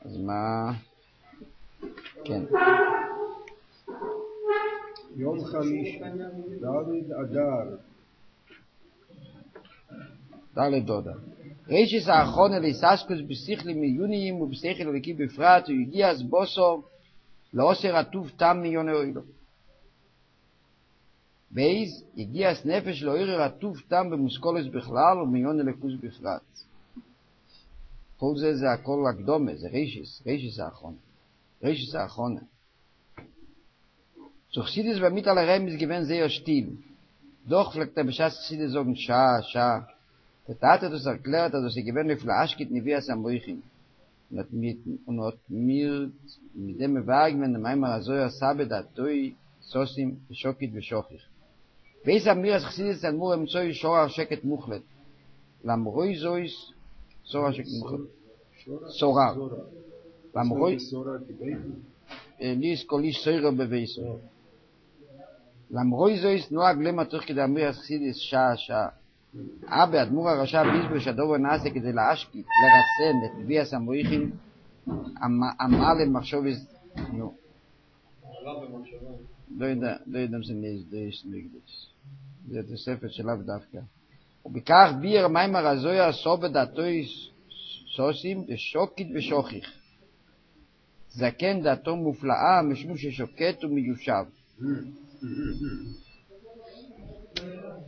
אז מה? כן. יום חמישי, ד' אדר. ד' אדר. רישיס האחרונה ליססקוס בשכלים מיוניים ובשכל אלוקי בפרט, הוא הגיע אז בוסו לעושר הטוב תם מיוני אוילו. בייז, הגיע אז נפש לעורר הטוב תם במושכולס בכלל ומיוני לקוס בפרט. כל זה הכל הקדומה, זה רישיס האחרונה. רישיס האחרונה. So Chassidus war mit aller Remis gewinnt sehr still. Doch fleckt Bescheid Chassidus sagen, Scha. Der Tat hat uns erklärt, dass sie gewinnt auf der Aschkit Nevias am Moichin. Und hat mir mit dem Wagen, wenn der Maimar Azoya Sabe da Toi, Sosim, Shokit Veshochich. Weiß am mir, als Chassidus an Murem Zoi, Shora Sheket Muchlet. Lamroi Zois, Shora Sheket Muchlet. Shora. Lamroi, Lis Kolish Soira Beveiso. למרוי זו יש נועה גלמה תוך כדי אמיר הסכסידיס שעה. אבא, הדמור הרשע ביזבו שדובו נעשה כדי להשקיט, לרסן את ביאס המויכים, אמר למחשוב נו. לא יודע אם זה נזדש נגדש. זה תוספת שלב דווקא. ובכך ביר מיימר הזויה סובה דעתוי סוסים דשוקית ושוכיך. זקן דעתו מופלאה משום ששוקט ומיושב.